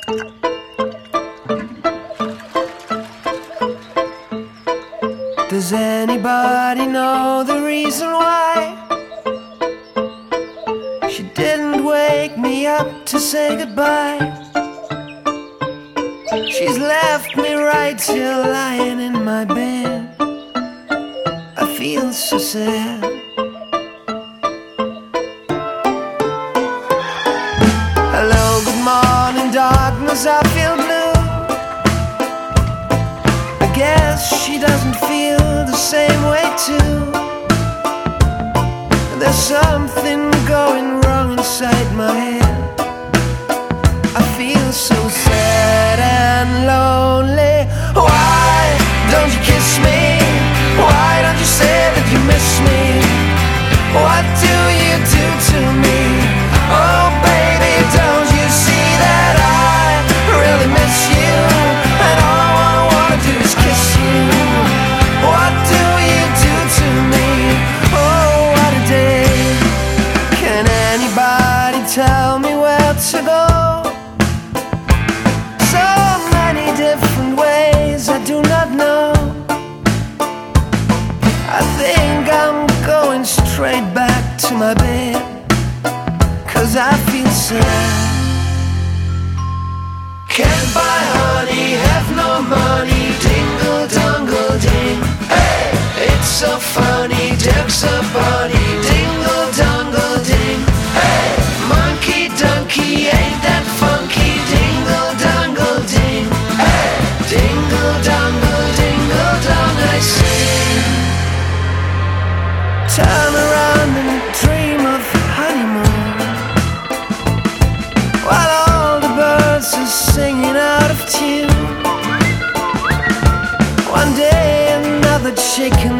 Does anybody know the reason why she didn't wake me up to say goodbye? She's left me right here lying in my bed. I feel so sad. Hello, good morning, darkness, I feel blue. I guess she doesn't feel the same way too. There's something going wrong inside my head. I feel so sad and lonely. Why don't you kiss me? Why don't you say that you miss me? What do you do to me? Oh baby, don't you see that I really miss you? And all I wanna do is kiss you. What do you do to me? Oh, what a day. Can anybody tell me where to go? So many different ways I do not know. I think I'm going straight back to my bed, 'cause I feel sad. Can't buy honey, have no money. Dingle dongle ding. Hey, it's so funny, ducks a bunny. Dingle dongle ding. Hey, monkey donkey, ain't that funky? Dingle dongle ding. Hey, dingle dongle dingle dong, I sing. Turn around and dream of honeymoon, while all the birds are singing out of tune. One day another chicken